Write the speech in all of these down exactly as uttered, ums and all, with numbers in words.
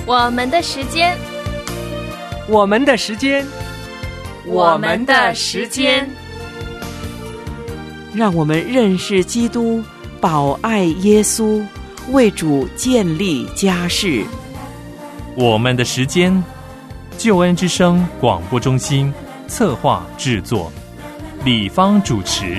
我们的时间， 我们的时间， 我们的时间， 让我们认识基督，保爱耶稣，为主建立家室。 我们的时间，救恩之声广播中心策划制作，李芳主持。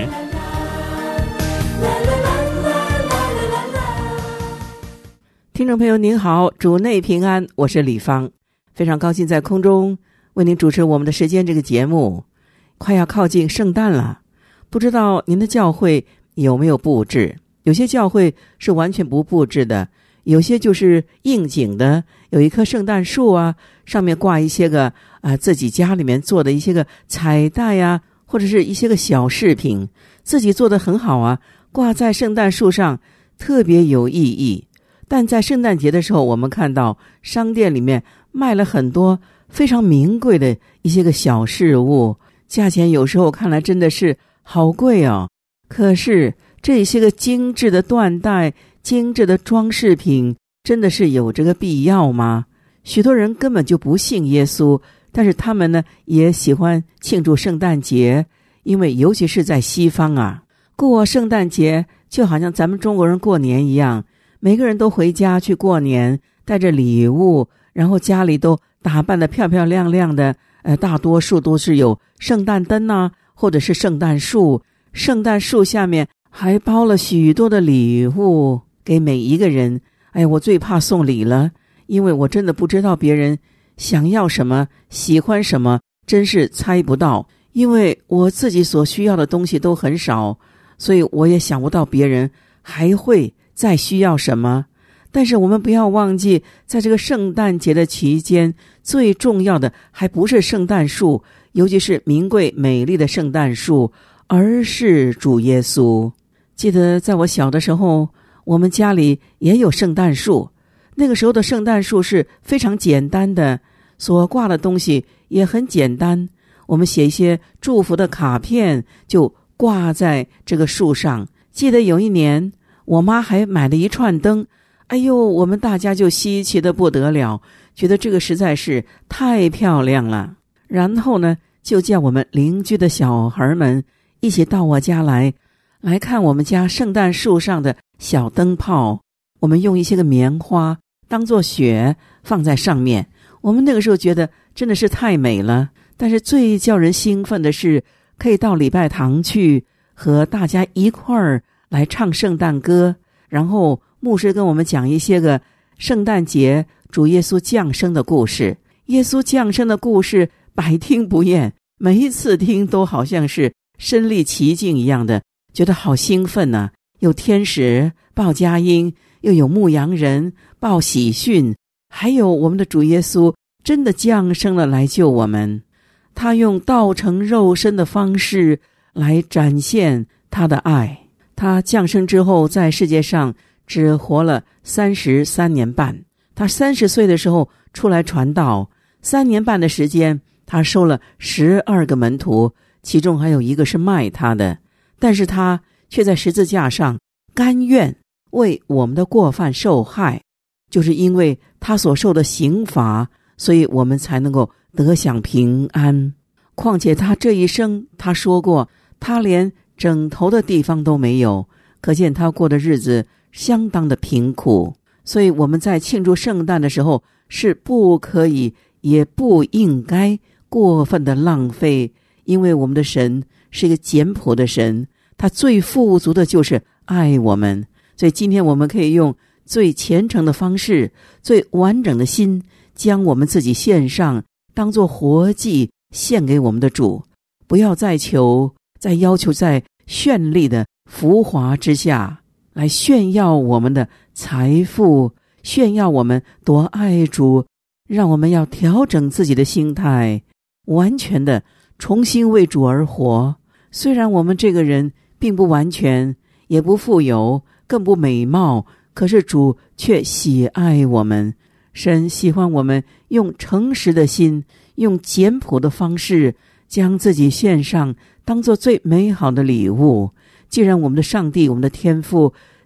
听众朋友您好，主内平安，我是李芳，非常高兴在空中为您主持我们的时间这个节目。快要靠近圣诞了，不知道您的教会有没有布置？有些教会是完全不布置的，有些就是应景的，有一棵圣诞树啊，上面挂一些个啊、呃、自己家里面做的一些个彩带呀、啊，或者是一些个小饰品，自己做得很好啊，挂在圣诞树上特别有意义。但在圣诞节的时候，我们看到商店里面卖了很多非常名贵的一些个小饰物，价钱有时候看来真的是好贵哦。可是这些个精致的缎带、精致的装饰品，真的是有这个必要吗？许多人根本就不信耶稣，但是他们呢也喜欢庆祝圣诞节，因为尤其是在西方啊，过圣诞节就好像咱们中国人过年一样，每个人都回家去过年，带着礼物，然后家里都打扮得漂漂亮亮的，呃，大多数都是有圣诞灯啊，或者是圣诞树，圣诞树下面还包了许多的礼物给每一个人。哎，我最怕送礼了，因为我真的不知道别人想要什么，喜欢什么，真是猜不到。因为我自己所需要的东西都很少，所以我也想不到别人还会再需要什么。但是我们不要忘记，在这个圣诞节的期间，最重要的还不是圣诞树，尤其是名贵美丽的圣诞树，而是主耶稣。记得在我小的时候，我们家里也有圣诞树，那个时候的圣诞树是非常简单的，所挂的东西也很简单，我们写一些祝福的卡片就挂在这个树上。记得有一年我妈还买了一串灯，哎呦，我们大家就稀奇的不得了，觉得这个实在是太漂亮了。然后呢，就叫我们邻居的小孩们一起到我家来，来看我们家圣诞树上的小灯泡。我们用一些个棉花当作雪放在上面，我们那个时候觉得真的是太美了。但是最叫人兴奋的是，可以到礼拜堂去和大家一块儿来唱圣诞歌，然后牧师跟我们讲一些个圣诞节主耶稣降生的故事。耶稣降生的故事百听不厌，每一次听都好像是身临其境一样的，觉得好兴奋啊。有天使报佳音，又有牧羊人报喜讯，还有我们的主耶稣真的降生了来救我们。他用道成肉身的方式来展现他的爱。他降生之后，在世界上只活了三十三年半。他三十岁的时候出来传道，三年半的时间，他收了十二个门徒，其中还有一个是卖他的。但是他却在十字架上甘愿为我们的过犯受害，就是因为他所受的刑罚，所以我们才能够得享平安。况且他这一生，他说过，他连枕头的地方都没有，可见他过的日子相当的贫苦。所以我们在庆祝圣诞的时候，是不可以也不应该过分的浪费，因为我们的神是一个简朴的神，他最富足的就是爱我们。所以今天我们可以用最虔诚的方式，最完整的心，将我们自己献上，当作活祭献给我们的主。不要再求再要求在绚丽的浮华之下来炫耀我们的财富，炫耀我们多爱主。让我们要调整自己的心态，完全的重新为主而活。虽然我们这个人并不完全，也不富有，更不美貌，可是主却喜爱我们。神喜欢我们用诚实的心，用简朴的方式将自己献上，当作最美好的礼物。既然我们的上帝，我们的天父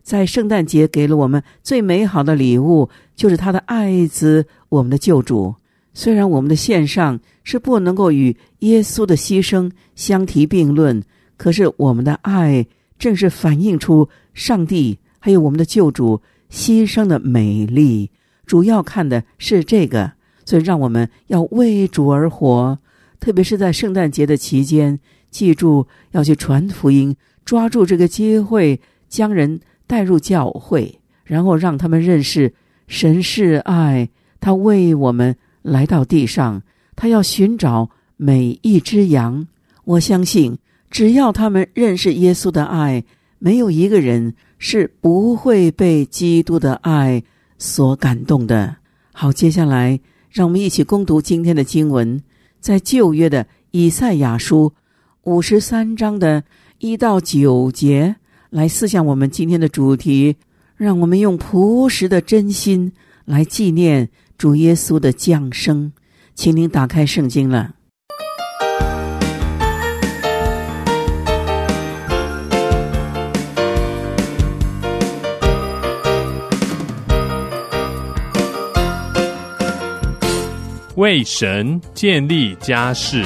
在圣诞节给了我们最美好的礼物，就是他的爱子，我们的救主。虽然我们的献上是不能够与耶稣的牺牲相提并论，可是我们的爱正是反映出上帝还有我们的救主牺牲的美丽。主要看的是这个，所以让我们要为主而活，特别是在圣诞节的期间，记住要去传福音，抓住这个机会，将人带入教会，然后让他们认识神是爱，他为我们来到地上，他要寻找每一只羊。我相信只要他们认识耶稣的爱，没有一个人是不会被基督的爱所感动的。好，接下来让我们一起攻读今天的经文，在旧约的以赛亚书五十三章的一到九节，来思想我们今天的主题，让我们用朴实的真心来纪念主耶稣的降生。请您打开圣经了。 为神建立家室。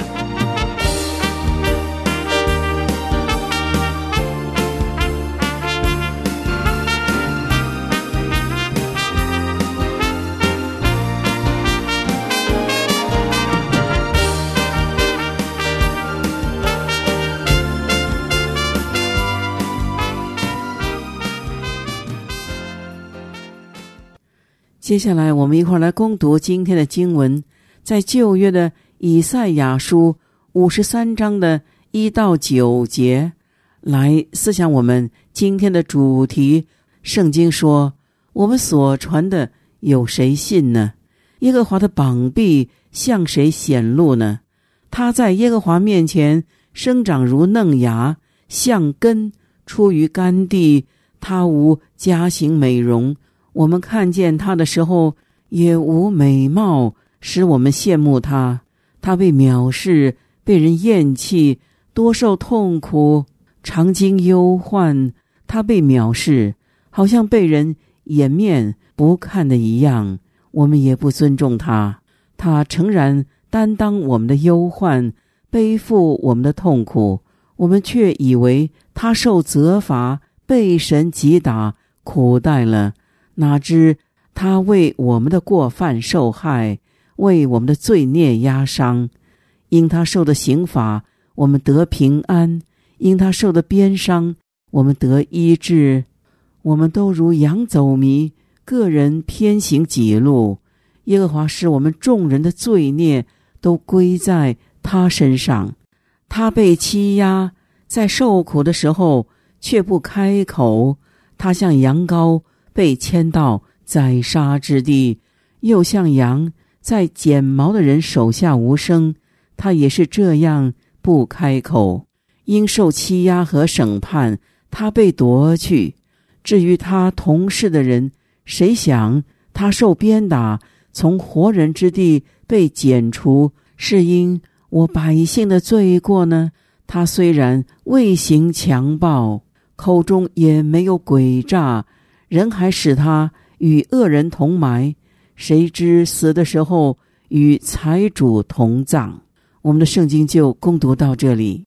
接下来我们一块来攻读今天的经文，在旧约的以赛亚书五十三章的一到九节，来思想我们今天的主题。圣经说，我们所传的有谁信呢？耶和华的膀臂向谁显露呢？他在耶和华面前生长如嫩芽，像根出于干地，他无佳形美容，我们看见他的时候也无美貌，使我们羡慕他。他被藐视，被人厌弃，多受痛苦，常经忧患。他被藐视，好像被人掩面不看的一样，我们也不尊重他。他诚然担当我们的忧患，背负我们的痛苦，我们却以为他受责罚，被神击打，苦待了。哪知他为我们的过犯受害，为我们的罪孽压伤。因他受的刑罚，我们得平安；因他受的鞭伤，我们得医治。我们都如羊走迷，个人偏行己路。耶和华使我们众人的罪孽都归在他身上。他被欺压，在受苦的时候却不开口。他像羊羔被牵到宰杀之地，又像羊在剪毛的人手下无声，他也是这样不开口。因受欺压和审判，他被夺去。至于他同事的人，谁想他受鞭打，从活人之地被剪除，是因我百姓的罪过呢？他虽然未行强暴，口中也没有诡诈，人还使他与恶人同埋，谁知死的时候与财主同葬。我们的圣经就攻读到这里。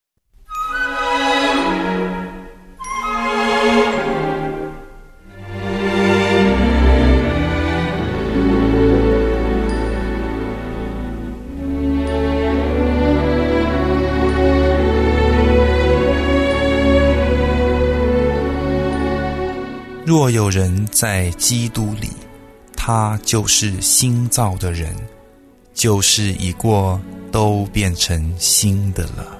若有人在基督里，他就是新造的人，旧事已过，都变成新的了。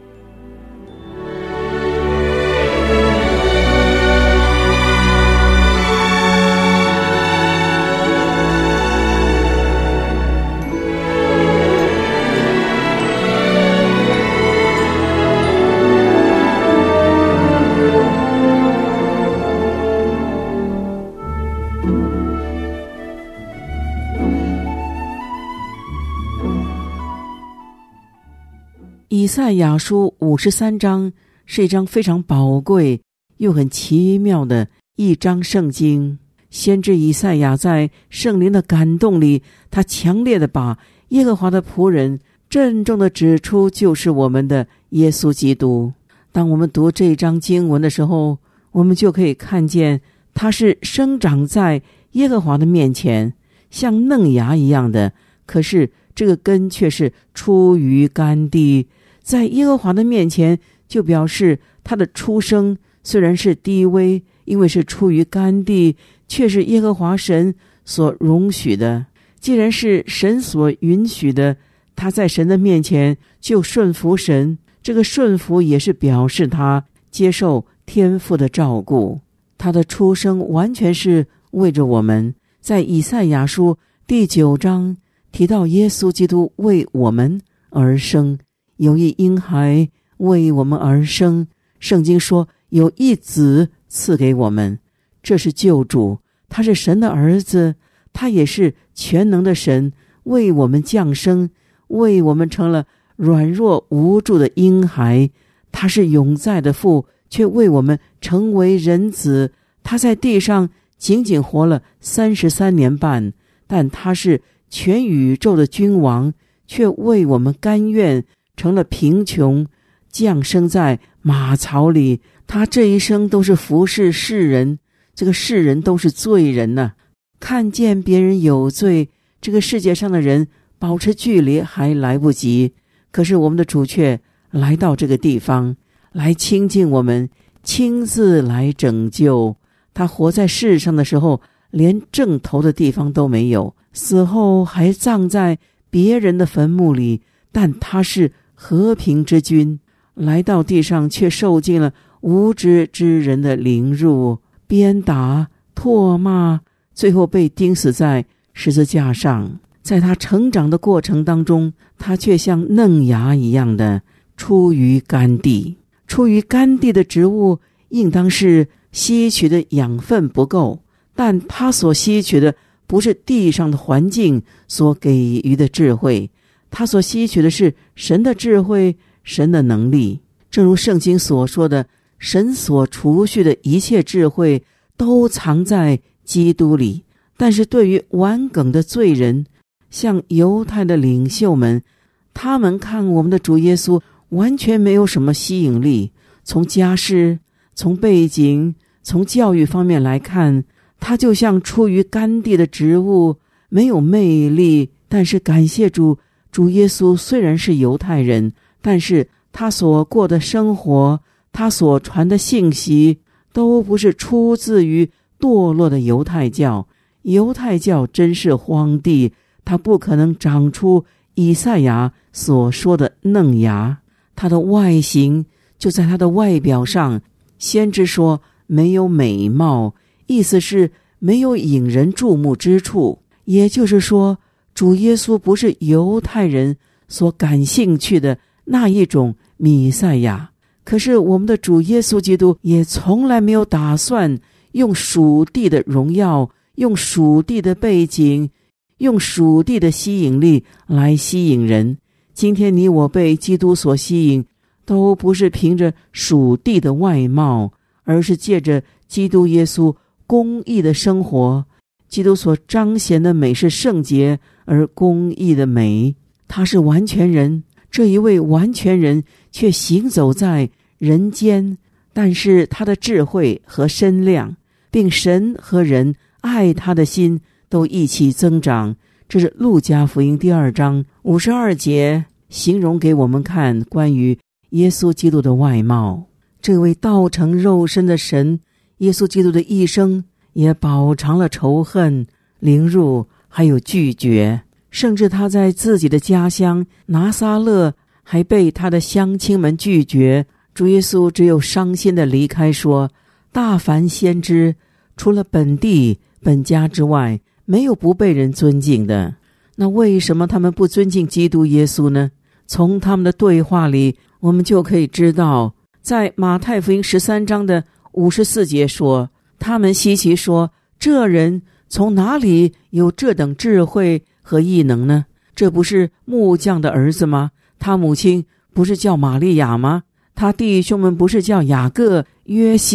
以赛亚书五十三章是一章非常宝贵又很奇妙的一章圣经，先知以赛亚在圣灵的感动里，他强烈的把耶和华的仆人郑重的指出，就是我们的耶稣基督。当我们读这一章经文的时候，我们就可以看见他是生长在耶和华的面前，像嫩芽一样的，可是这个根却是出于干地。在耶和华的面前，就表示他的出生虽然是低微，因为是出于干地，却是耶和华神所容许的。既然是神所允许的，他在神的面前就顺服神，这个顺服也是表示他接受天父的照顾。他的出生完全是为着我们。在以赛亚书第九章提到耶稣基督为我们而生，有一婴孩为我们而生，圣经说有一子赐给我们，这是救主，他是神的儿子，他也是全能的神，为我们降生，为我们成了软弱无助的婴孩。他是永在的父，却为我们成为人子。他在地上仅仅活了三十三年半，但他是全宇宙的君王，却为我们甘愿成了贫穷，降生在马槽里。他这一生都是服侍世人，这个世人都是罪人呢、啊。看见别人有罪，这个世界上的人保持距离还来不及，可是我们的主却来到这个地方，来亲近我们，亲自来拯救。他活在世上的时候，连正头的地方都没有，死后还葬在别人的坟墓里，但他是和平之君，来到地上却受尽了无知之人的凌辱、鞭打、唾骂，最后被钉死在十字架上。在他成长的过程当中，他却像嫩芽一样的出于干地。出于干地的植物应当是吸取的养分不够，但他所吸取的不是地上的环境所给予的智慧，他所吸取的是神的智慧，神的能力。正如圣经所说的，神所储蓄的一切智慧都藏在基督里。但是对于顽梗的罪人，像犹太的领袖们，他们看我们的主耶稣完全没有什么吸引力。从家世、从背景、从教育方面来看，他就像出于干地的植物，没有魅力。但是感谢主，主耶稣虽然是犹太人，但是他所过的生活，他所传的信息，都不是出自于堕落的犹太教。犹太教真是荒地，它不可能长出以赛亚所说的嫩芽。它的外形就在它的外表上，先知说没有美貌，意思是没有引人注目之处。也就是说，主耶稣不是犹太人所感兴趣的那一种弥赛亚。可是我们的主耶稣基督也从来没有打算用属地的荣耀，用属地的背景，用属地的吸引力来吸引人。今天你我被基督所吸引，都不是凭着属地的外貌，而是借着基督耶稣公义的生活。基督所彰显的美是圣洁而公义的美。他是完全人，这一位完全人却行走在人间，但是他的智慧和身量，并神和人爱他的心都一起增长。这是路加福音第二章五十二节形容给我们看关于耶稣基督的外貌。这位道成肉身的神，耶稣基督的一生也饱尝了仇恨、凌辱还有拒绝，甚至他在自己的家乡拿撒勒还被他的乡亲们拒绝。主耶稣只有伤心的离开，说大凡先知除了本地本家之外，没有不被人尊敬的。那为什么他们不尊敬基督耶稣呢？从他们的对话里，我们就可以知道，在马太福音十三章的五十四节说，他们稀奇说，这人从哪里有这等智慧和异能呢？这不是木匠的儿子吗？他母亲不是叫玛利亚吗？他弟兄们不是叫雅各、约西、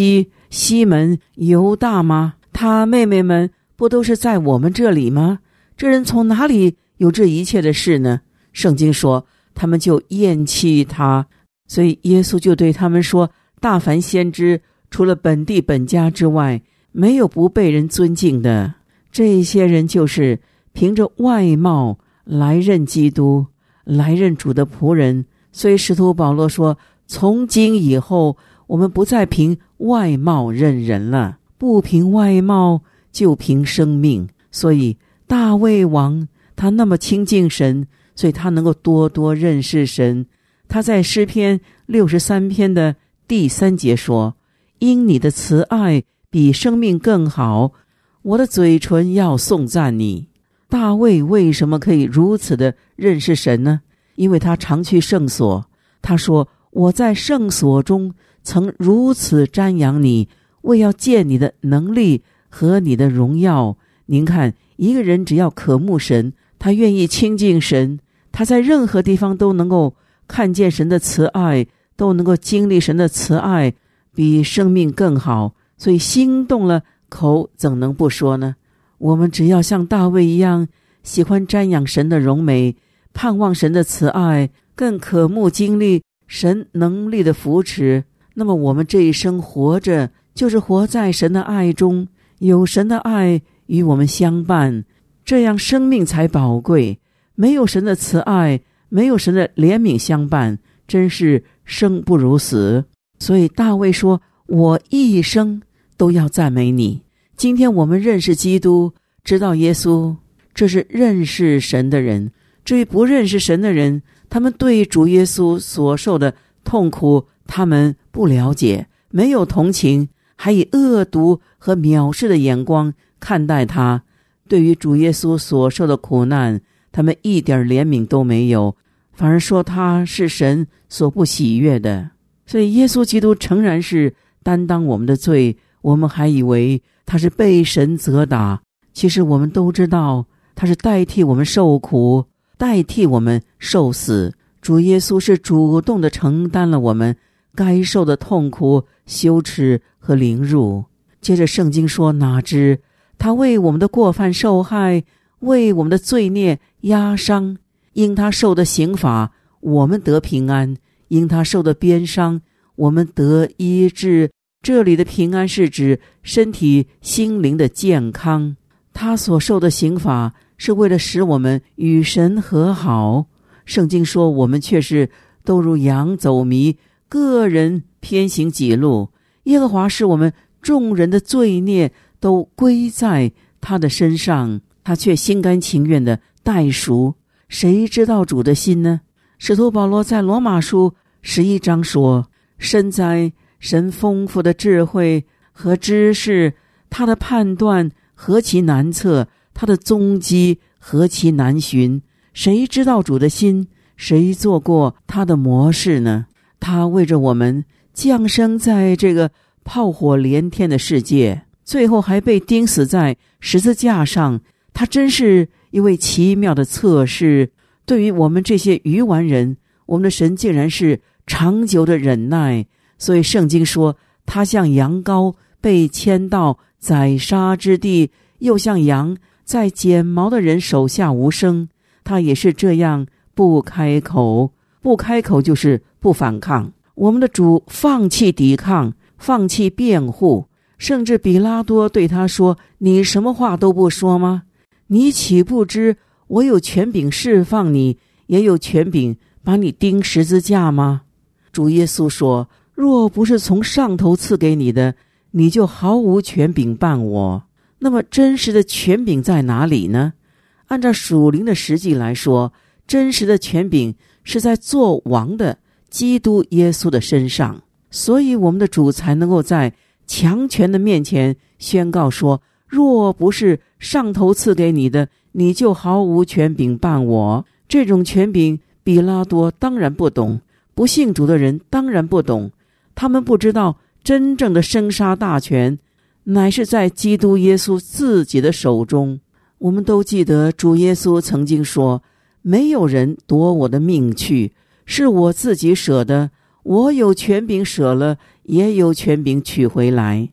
西门、犹大吗？他妹妹们不都是在我们这里吗？这人从哪里有这一切的事呢？圣经说他们就厌弃他，所以耶稣就对他们说，大凡先知除了本地本家之外，没有不被人尊敬的。这些人就是凭着外貌来认基督，来认主的仆人。所以使徒保罗说，从今以后我们不再凭外貌认人了，不凭外貌就凭生命。所以大卫王他那么亲近神，所以他能够多多认识神。他在诗篇六十三篇的第三节说，因你的慈爱比生命更好，我的嘴唇要颂赞你。大卫为什么可以如此的认识神呢？因为他常去圣所。他说，我在圣所中曾如此瞻仰你，为要见你的能力和你的荣耀。您看，一个人只要渴慕神，他愿意亲近神，他在任何地方都能够看见神的慈爱，都能够经历神的慈爱，比生命更好。所以心动了，口怎能不说呢？我们只要像大卫一样，喜欢瞻仰神的荣美，盼望神的慈爱，更渴慕经历神能力的扶持，那么我们这一生活着，就是活在神的爱中，有神的爱与我们相伴，这样生命才宝贵。没有神的慈爱，没有神的怜悯相伴，真是生不如死。所以大卫说，我一生都要赞美你。今天我们认识基督，知道耶稣，这是认识神的人。至于不认识神的人，他们对主耶稣所受的痛苦他们不了解，没有同情，还以恶毒和藐视的眼光看待他。对于主耶稣所受的苦难，他们一点怜悯都没有，反而说他是神所不喜悦的。所以耶稣基督诚然是担当我们的罪，我们还以为他是被神责打，其实我们都知道他是代替我们受苦，代替我们受死。主耶稣是主动的承担了我们该受的痛苦、羞耻和凌辱。接着圣经说，哪知他为我们的过犯受害，为我们的罪孽压伤，因他受的刑罚，我们得平安；因他受的鞭伤，我们得医治。这里的平安是指身体心灵的健康，他所受的刑罚是为了使我们与神和好。圣经说，我们却是都如羊走迷，个人偏行己路，耶和华使我们众人的罪孽都归在他的身上，他却心甘情愿的代赎。谁知道主的心呢？使徒保罗在罗马书十一章说，深哉神丰富的智慧和知识，他的判断何其难测，他的踪迹何其难寻。谁知道主的心？谁做过他的模式呢？他为着我们降生在这个炮火连天的世界，最后还被钉死在十字架上。他真是一位奇妙的测试。对于我们这些愚顽人，我们的神竟然是长久的忍耐。所以圣经说，他像羊羔被牵到宰杀之地，又像羊在剪毛的人手下无声。他也是这样不开口，不开口就是不反抗。我们的主放弃抵抗，放弃辩护，甚至比拉多对他说，你什么话都不说吗？你岂不知我有权柄释放你，也有权柄把你钉十字架吗？主耶稣说，若不是从上头赐给你的，你就毫无权柄办我。那么真实的权柄在哪里呢？按照属灵的实际来说，真实的权柄是在做王的基督耶稣的身上。所以我们的主才能够在强权的面前宣告说，若不是上头赐给你的，你就毫无权柄办我。这种权柄比拉多当然不懂，不信主的人当然不懂，他们不知道真正的生杀大权乃是在基督耶稣自己的手中。我们都记得主耶稣曾经说，没有人夺我的命去，是我自己舍的，我有权柄舍了，也有权柄取回来。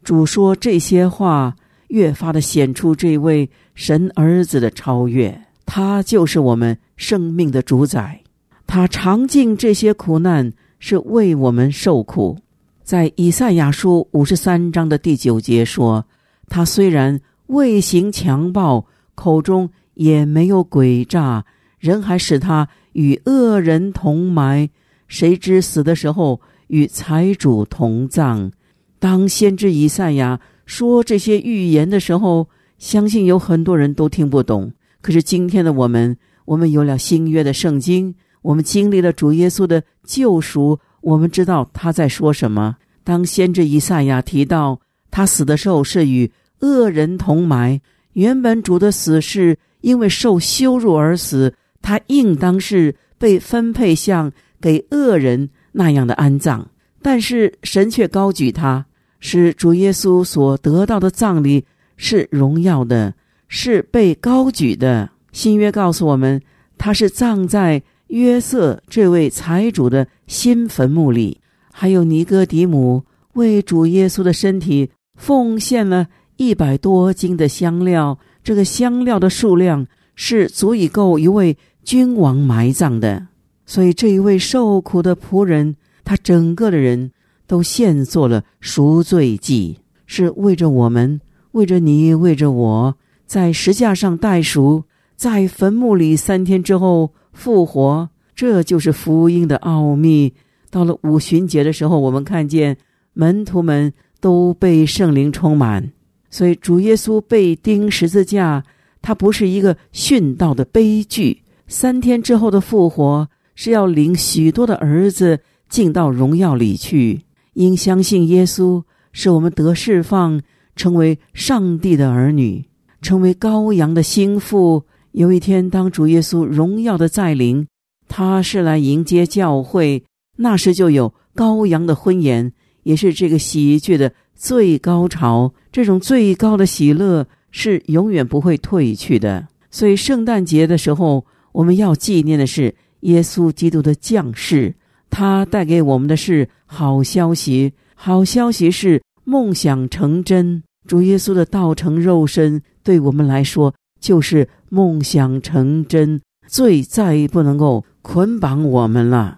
主说这些话，越发的显出这位神儿子的超越，他就是我们生命的主宰，他尝尽这些苦难是为我们受苦。在以赛亚书五十三章的第九节说，他虽然未行强暴，口中也没有诡诈，人还使他与恶人同埋，谁知死的时候与财主同葬。当先知以赛亚说这些预言的时候，相信有很多人都听不懂。可是今天的我们，我们有了新约的圣经，我们经历了主耶稣的救赎，我们知道他在说什么。当先知以赛亚提到他死的时候是与恶人同埋，原本主的死是因为受羞辱而死，他应当是被分配像给恶人那样的安葬，但是神却高举他，使主耶稣所得到的葬礼是荣耀的，是被高举的。新约告诉我们，他是葬在约瑟这位财主的新坟墓里。还有尼哥底母为主耶稣的身体奉献了一百多斤的香料，这个香料的数量是足以够一位君王埋葬的。所以这一位受苦的仆人，他整个的人都献作了赎罪祭，是为着我们，为着你，为着我，在石架上代赎，在坟墓里三天之后复活。这就是福音的奥秘。到了五旬节的时候，我们看见门徒们都被圣灵充满。所以主耶稣被钉十字架，他不是一个殉道的悲剧，三天之后的复活是要领许多的儿子进到荣耀里去。因相信耶稣，使我们得释放，成为上帝的儿女，成为羔羊的心腹。有一天当主耶稣荣耀的再临，他是来迎接教会，那时就有羔羊的婚宴，也是这个喜剧的最高潮。这种最高的喜乐是永远不会退去的。所以圣诞节的时候，我们要纪念的是耶稣基督的降世，他带给我们的是好消息。好消息是梦想成真，主耶稣的道成肉身对我们来说就是梦想成真，罪再也不能够捆绑我们了。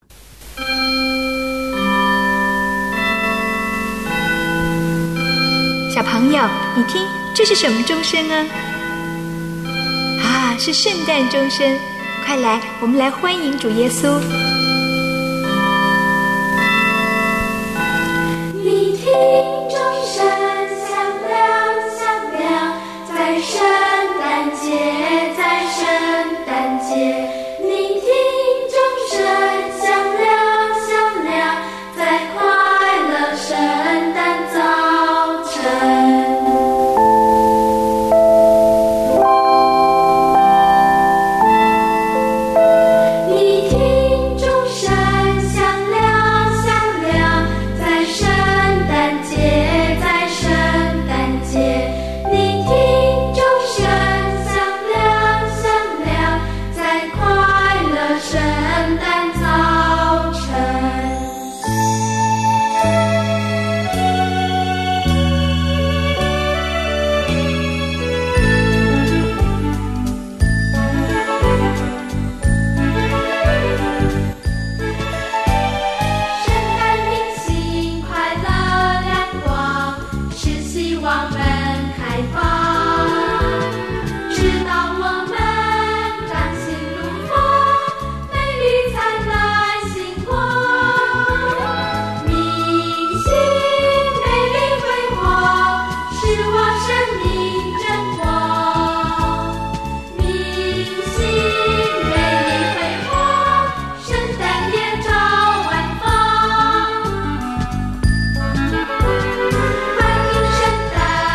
小朋友，你听，这是什么钟声呢？啊，是圣诞钟声！快来，我们来欢迎主耶稣。 你听钟声响亮响亮，在圣诞节，在圣诞节。你听钟声响亮响亮，在快乐圣诞早晨。你听钟声响亮响亮，在圣诞节，在圣诞节。你听钟声响亮响亮，在快乐圣诞早晨。圣诞明星快乐亮光，使希望门开放，直到我们掌心怒放，美丽灿烂星光。明星美丽辉煌，使我生命争光。明星美丽辉煌，圣诞夜照万方。欢迎圣诞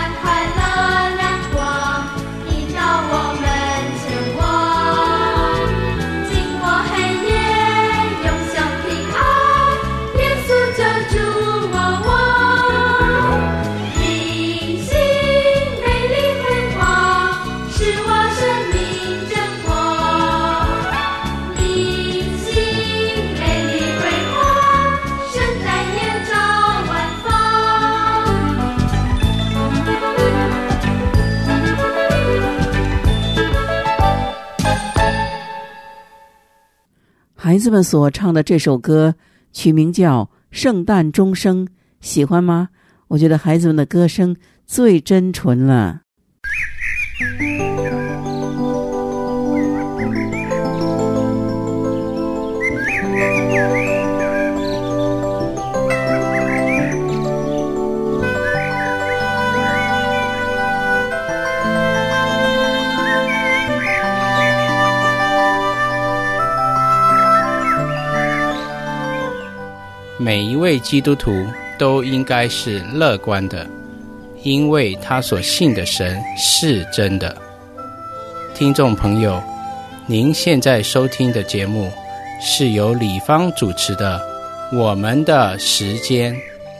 孩子们所唱的这首歌取名叫《圣诞钟声》，喜欢吗？我觉得孩子们的歌声最真纯了。 每一位基督徒都应该是乐观的，因为他所信的神是真的。听众朋友，您现在收听的节目是由李芳主持的《我们的时间》。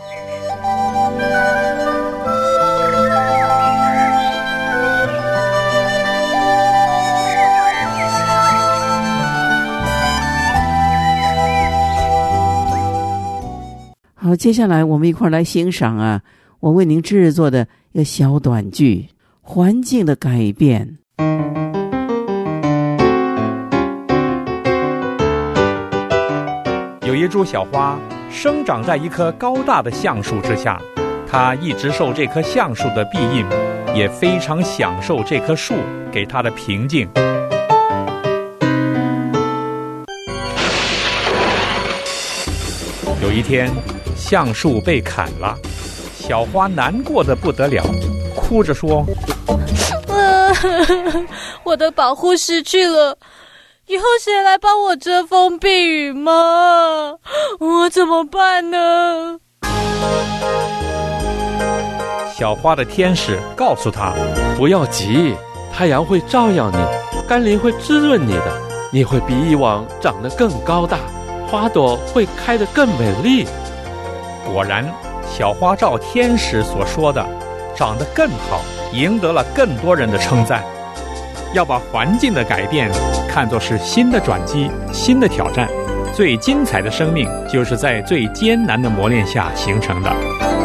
好，接下来我们一块来欣赏啊，我为您制作的一个小短剧《环境的改变》。 有一株小花生长在一棵高大的橡树之下，它一直受这棵橡树的庇荫，也非常享受这棵树给它的平静。有一天，橡树被砍了，小花难过得不得了，哭着说： 啊，我的保护失去了，以后谁来帮我遮风避雨吗？我怎么办呢？ 小花的天使告诉她： 不要急，太阳会照耀你，甘霖会滋润你的，你会比以往长得更高大，花朵会开得更美丽。 果然，小花照天使所说的，长得更好，赢得了更多人的称赞。要把环境的改变看作是新的转机，新的挑战。最精彩的生命，就是在最艰难的磨练下形成的。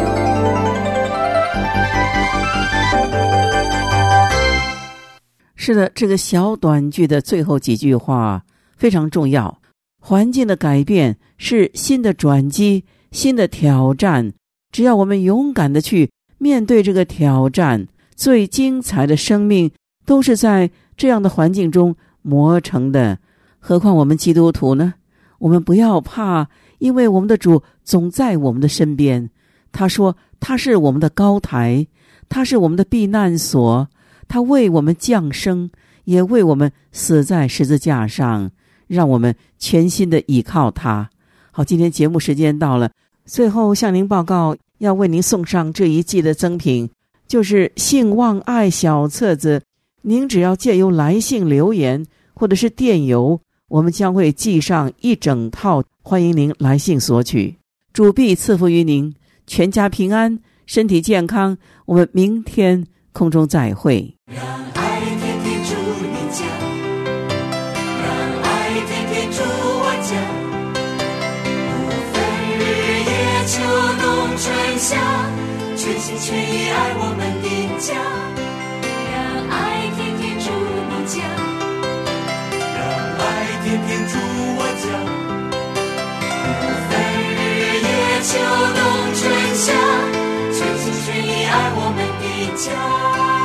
是的，这个小短剧的最后几句话非常重要。环境的改变是新的转机，新的挑战。只要我们勇敢的去面对这个挑战，最精彩的生命都是在这样的环境中磨成的。何况我们基督徒呢？我们不要怕，因为我们的主总在我们的身边。他说他是我们的高台，他是我们的避难所，他为我们降生，也为我们死在十字架上，让我们全心的倚靠他。好，今天节目时间到了，最后向您报告，要为您送上这一季的赠品，就是信望爱小册子。您只要借由来信留言或者是电邮，我们将会寄上一整套，欢迎您来信索取。主必赐福于您，全家平安，身体健康。我们明天空中再会。 让爱天天住你家，让爱天天住我家，不分日夜秋冬春夏，全心全意爱我们的家。让爱天天住你家，让爱天天住我家，不分日夜秋冬春夏，全心全意爱我们的家。